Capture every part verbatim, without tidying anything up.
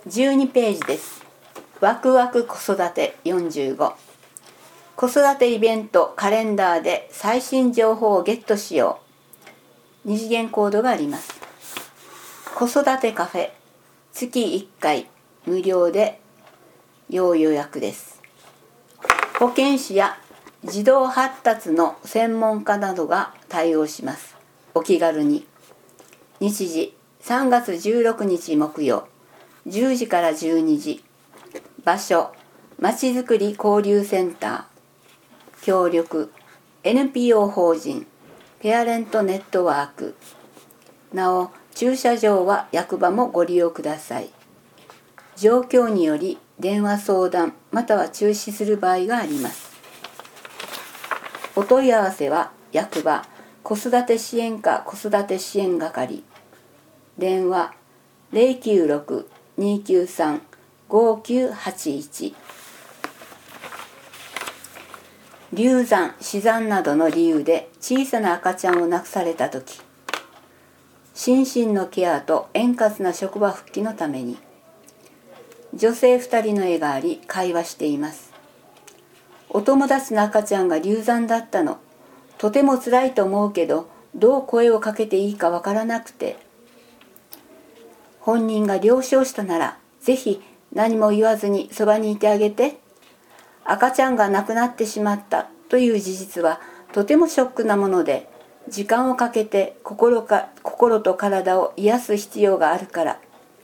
じゅうにページです。ワクワク子育てよんじゅうご。子育てイベントカレンダーで最新情報をゲットしよう。二次元コードがあります。子育てカフェ月いっかい無料で要予約です。保健師や児童発達の専門家などが対応します。お気軽に。日時さんがつじゅうろくにち木曜じゅうじからじゅうにじ。場所まちづくり交流センター。協力 エヌピーオー 法人ペアレントネットワーク。なお駐車場は役場もご利用ください。状況により電話相談または中止する場合があります。お問い合わせは役場子育て支援課子育て支援係。電話 ゼロきゅうろく にきゅうさん ごきゅうはちいち。流産死産などの理由で小さな赤ちゃんを亡くされたとき、心身のケアと円滑な職場復帰のために女性ふたりの絵があり会話しています。お友達の赤ちゃんが流産だったの。とても辛いと思うけどどう声をかけていいかわからなくて。本人が了承したならぜひ何も言わずにそばにいてあげて。赤ちゃんが亡くなってしまったという事実はとてもショックなもので、時間をかけて心か、心と体を癒す必要があるから。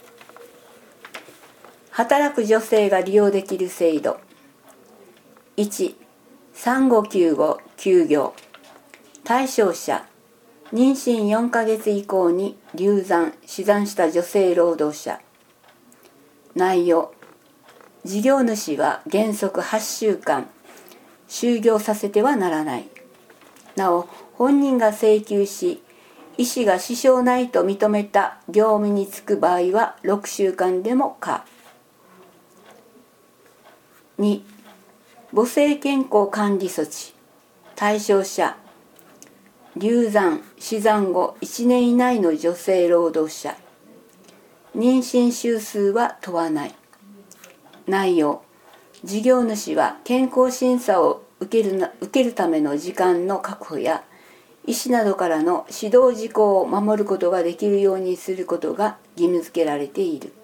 働く女性が利用できる制度。いち、さんごきゅうご休業。対象者妊娠よんかげつ以降に流産死産した女性労働者。内容、事業主は原則はちしゅうかん就業させてはならない。なお本人が請求し医師が支障ないと認めた業務に就く場合はろくしゅうかんでも可。に、母性健康管理措置。対象者流産死産後いちねん以内の女性労働者。妊娠週数は問わない。内容、事業主は健康審査を受けるな、受けるための時間の確保や医師などからの指導事項を守ることができるようにすることが義務付けられている。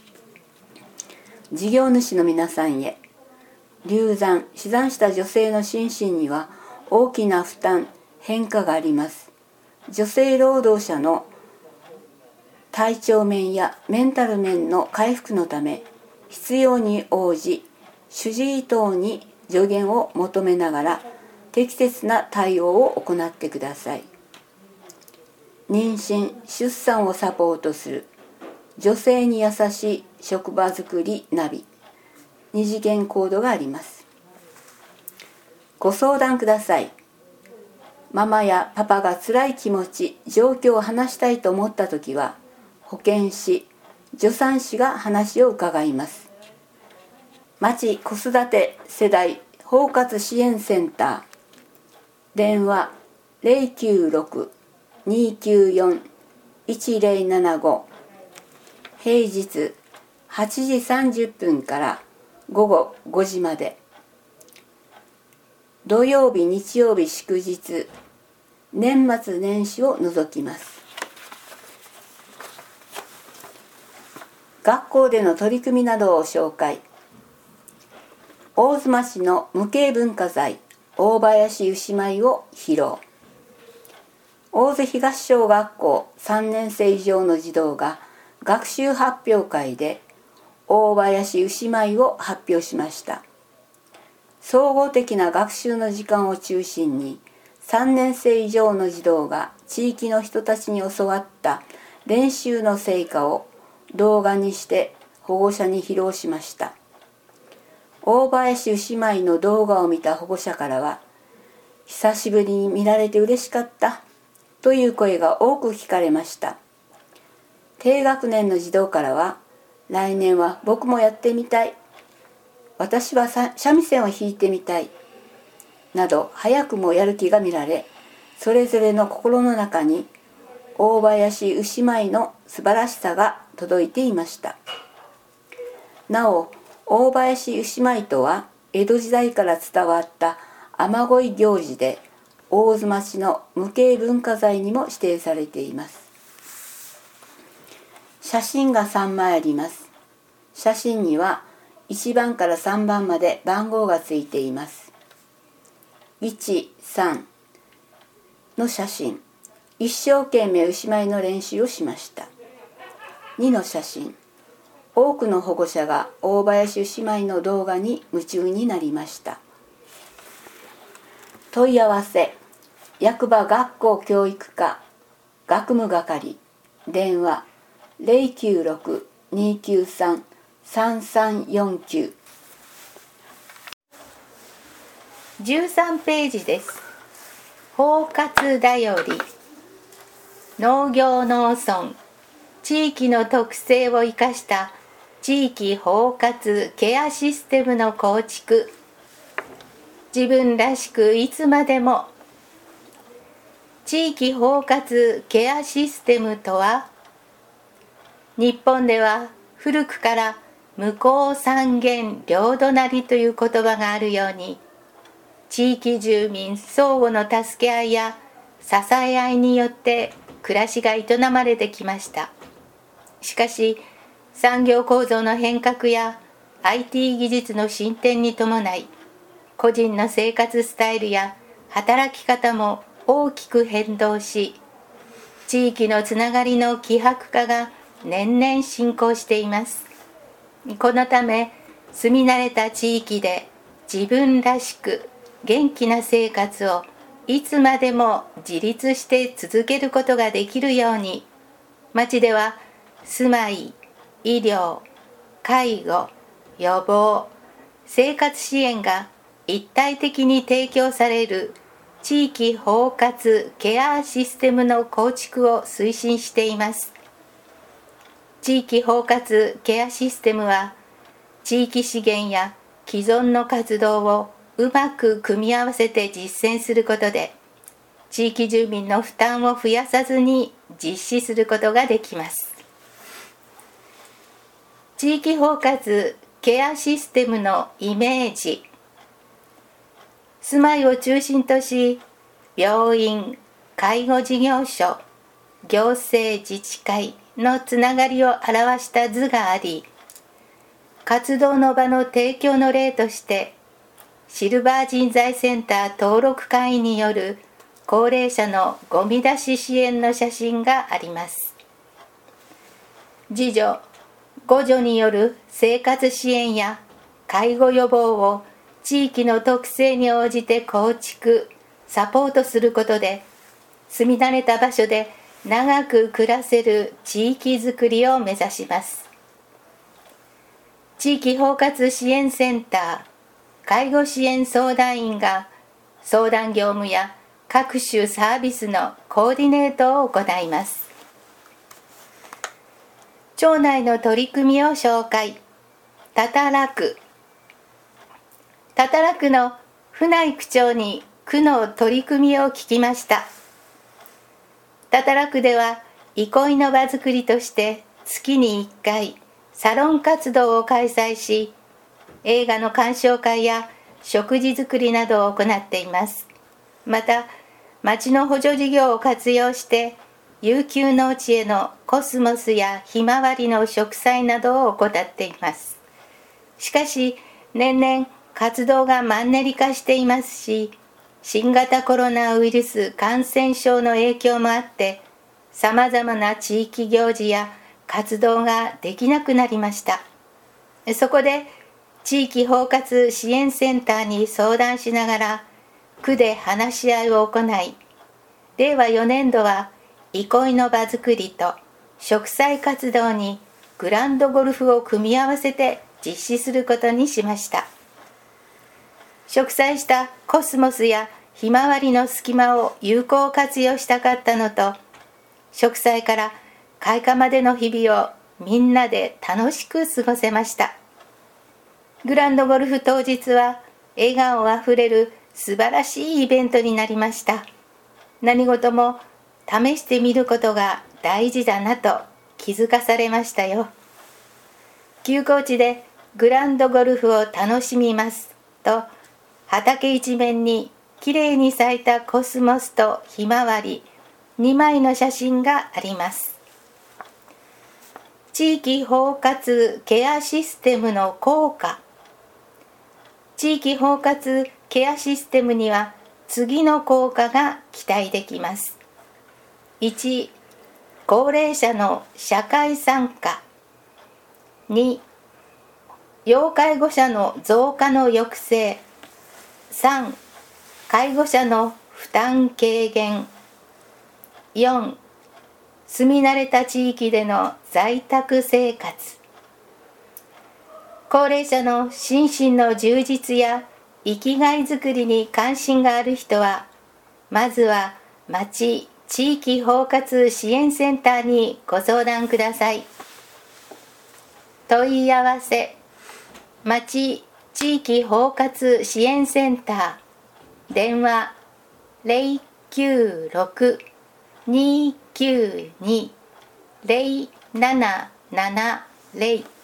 事業主の皆さんへ。流産死産した女性の心身には大きな負担変化があります。女性労働者の体調面やメンタル面の回復のため必要に応じ主治医等に助言を求めながら適切な対応を行ってください。妊娠・出産をサポートする女性に優しい職場づくりナビ。二次元コードがあります。ご相談ください。ママやパパが辛い気持ち、状況を話したいと思ったときは、保健師、助産師が話を伺います。町子育て世代包括支援センター。電話ゼロきゅうろく にきゅうよん いちゼロななご。平日はちじさんじゅっぷんからごごごじまで。土曜日日曜日祝日年末年始を除きます。学校での取り組みなどを紹介。大妻市の無形文化財大林牛舞を披露。大津東小学校さんねんせい以上の児童が学習発表会で大林牛舞を発表しました。総合的な学習の時間を中心にさんねんせい以上の児童が地域の人たちに教わった練習の成果を動画にして保護者に披露しました。大林牛舞の動画を見た保護者からは、久しぶりに見られて嬉しかったという声が多く聞かれました。低学年の児童からは、来年は僕もやってみたい、私は三味線を弾いてみたいなど早くもやる気が見られ、それぞれの心の中に大林牛舞の素晴らしさが届いていました。 なお大林牛舞とは江戸時代から伝わった雨乞い行事で、大津町の無形文化財にも指定されています。写真がさんまいあります。写真にはいちばんからさんばんまで番号がついています。いち、さんの写真、一生懸命牛舞の練習をしました。にの写真、多くの保護者が大林牛舞の動画に夢中になりました。問い合わせ、役場学校教育課学務係、電話 ゼロきゅうろく にきゅうさん さんさんよんきゅう。 じゅうさんページです。包括だより、農業農村、地域の特性を生かした地域包括ケアシステムの構築。自分らしくいつまでも。地域包括ケアシステムとは、日本では古くから向こう三元両隣という言葉があるように、地域住民相互の助け合いや支え合いによって暮らしが営まれてきました。しかし、産業構造の変革や アイティー 技術の進展に伴い、個人の生活スタイルや働き方も大きく変動し、地域のつながりの希薄化が年々進行しています。このため、住み慣れた地域で自分らしく元気な生活をいつまでも自立して続けることができるように、町では住まい、医療、介護、予防、生活支援が一体的に提供される地域包括ケアシステムの構築を推進しています。地域包括ケアシステムは、地域資源や既存の活動をうまく組み合わせて実践することで、地域住民の負担を増やさずに実施することができます。地域包括ケアシステムのイメージ。住まいを中心とし、病院、介護事業所、行政自治会のつながりを表した図があり、活動の場の提供の例として、シルバー人材センター登録会員による高齢者のゴミ出し支援の写真があります。自助、互助による生活支援や介護予防を地域の特性に応じて構築、サポートすることで、住み慣れた場所で長く暮らせる地域づくりを目指します。地域包括支援センター、介護支援相談員が相談業務や各種サービスのコーディネートを行います。町内の取り組みを紹介。多々楽。多々楽の船井区長に区の取り組みを聞きました。多々楽では憩いの場づくりとして月にいっかいサロン活動を開催し、映画の鑑賞会や食事作りなどを行っています。また、町の補助事業を活用して遊休農地へのコスモスやひまわりの植栽などを行っています。しかし、年々活動がマンネリ化していますし、新型コロナウイルス感染症の影響もあって、さまざまな地域行事や活動ができなくなりました。そこで、地域包括支援センターに相談しながら、区で話し合いを行い、れいわよねんどは憩いの場づくりと植栽活動にグランドゴルフを組み合わせて実施することにしました。植栽したコスモスやひまわりの隙間を有効活用したかったのと、植栽から開花までの日々をみんなで楽しく過ごせました。グランドゴルフ当日は笑顔あふれる素晴らしいイベントになりました。何事も試してみることが大事だなと気づかされましたよ。休耕地でグランドゴルフを楽しみますと、畑一面にきれいに咲いたコスモスとひまわりにまいの写真があります。地域包括ケアシステムの効果。地域包括ケアシステムには次の効果が期待できます。いち、高齢者の社会参加。に、要介護者の増加の抑制。さん、介護者の負担軽減。よん、住み慣れた地域での在宅生活。高齢者の心身の充実や生きがいづくりに関心がある人は、まずは町地域包括支援センターにご相談ください。問い合わせ、町地域包括支援センター、電話 ゼロきゅうろく にきゅうに ゼロななななゼロ